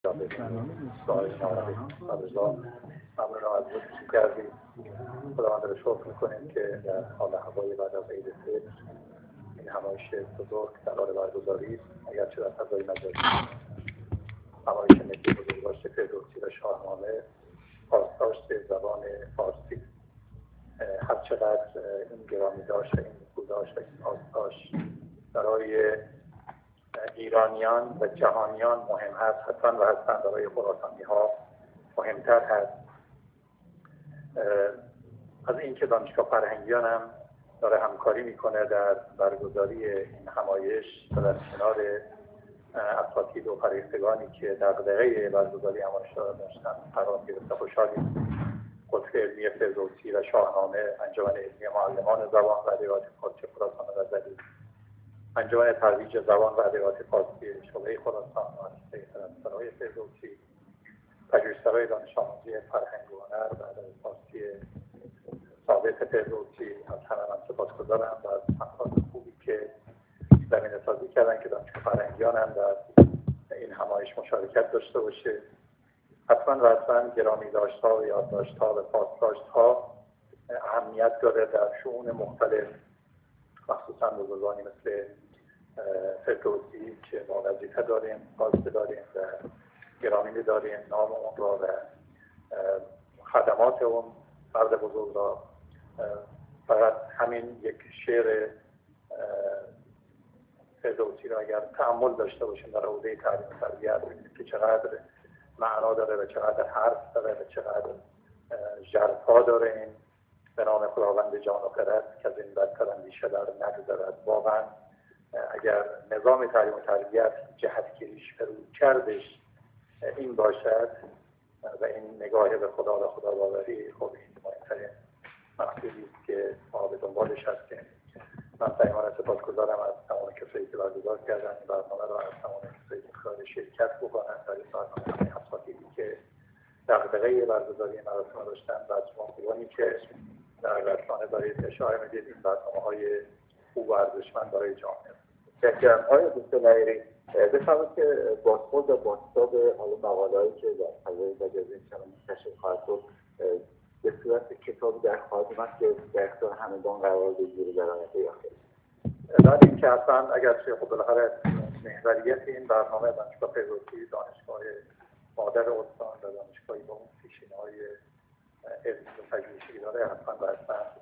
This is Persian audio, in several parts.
ممنون از لطف کردید. خداوند رو شکر میکنیم که در حال هوای بعد از عید فطر این همایش بزرگ قرار برگزاری است. اگرچه در فضای مجازی همایش ملی بزرگداشت فردوسی و شاهنامه پاسداشت زبان فارسی هر چقدر این گرامی داشت و این نکوه‌داشت و این پاسداشت برای ایرانیان و جهانیان مهم هست، حتما و حتما برای خراسانی ها مهمتر هست. از اینکه دانشگاه فرهنگیان هم داره همکاری میکنه در برگزاری این همایش و در کنار اساتید و فرهیختگانی که دغدغه برگزاری همایش را داشتن قرار گرفته خوشحالیم. قطب علمی فردوسی و شاهنامه، انجمن علمی معلمان زبان و ادبیات فارسی خراسان رضوی، انجمن ترویج زبان و ادبیات فارسی شعبه خراسان، مؤسسه پرستارای فردوسی، پژوهشسرای دانش آموزی فرهنگ و هنر و ادب فارسی ثابت فردوسی، از همه من سپاسگزارم و از افراد خوبی که زمینه‌سازی کردن که دانشگاه فرهنگیان هم در این همایش مشارکت داشته باشه. حتما و حتما گرامی داشت‌ها و یادداشت‌ها و پاسداشت‌ها اهمیت داره در شؤون مختلف، مخصوصا بزرگانی مثل فردوسی که ما وظیفه داریم، خواسته داریم و گرامی می‌داریم نام اون را و خدمات اون فرد بزرگ را. فقط همین یک شعر فردوسی را اگر تأمل داشته باشیم در حوزه تعلیم و تربیت ببینیم که چقدر معنا داره و چقدر حرف داره و چقدر ژرفا داره. این به نام خداوند جان و خرد که از این بدتر اندیشه در نگذرد. واقعا اگر نظام تعلیم و تربیت جهتگیریش فروکردش این باشد و این نگاه به خدا و خداباوری، خب این مهمترین مقصودی است که ما به دنبالش هستیم. من صمیمانه سپاسگزارم از تمام کسایی که برگزار کردن این برنامه را، از تمام کسایی که قرار شرکت بکنن در این برنامه، اساتیدی که دغدغه برگزاری مراسم داشتن و از شما خوبانی که در رسانه دارید اشاره میدید این برنامه‌های خوب و ارزشمند برای جامعه. متشکرم. آقای دکتر نایری بفرمایید که بازخورد و بازتاب حالا مقاله‌ای که در فضای مجازی منتشر خواهد شد به صورت کتابی در خواهد اومد که در اختیار همگان قرار بگیره در آینده آخر. بعد اینکه اصلا اگرچه خب بالاخره محوریت این برنامه دانشگاه فردوسی دانشگاه مادر استان و دانشگاهی با اون پیشینه‌های علمی و پژوهشی داره، حتما باید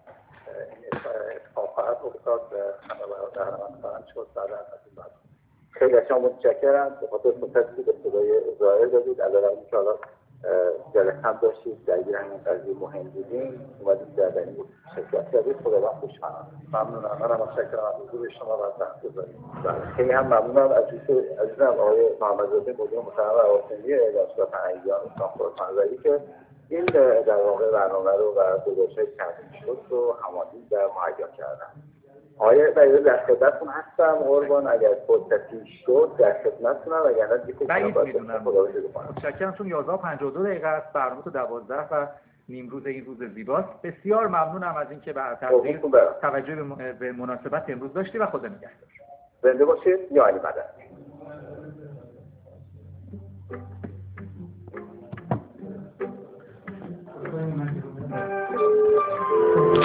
این اتفاق خواهد افتاد و همه بهره‌مند خواهند شد بعد از این برنامه. خیلی از شما متشکرم به خاطر فرصتی که به صدای ظاهر دادید. علاوه بر اینکه حالا جلسه هم داشتید درگیر همین قضیه مهم بودیم، اومدید در این شرکت کردید. خداوند خوشحالم. ممنونم. منم متشکرم از حضور شما و از تحضیراتتون. خیلی هم ممنونم از عزیزم آقای محمدزاده مدیر محترم آقاسمی دانشگاه فرهنگیان استان خراسان رضوی که این در واقع برنامه رو و گزارش‌های تنظیم شد رو هماهنگ و مهیا کردن. آقای نایری در خدمتتون هستم قربان، اگر فرصتی شد در خدمتتونم، وگرنه دیگه بعید می‌دونم. متشکرم. چون 11:52 است، برنامه تو 12 و نیم روز این روز زیباست. بسیار ممنونم از اینکه به تقدیر توجه به مناسبت امروز داشتی و خدا نگهدار. زنده باشید. یا علی مدد.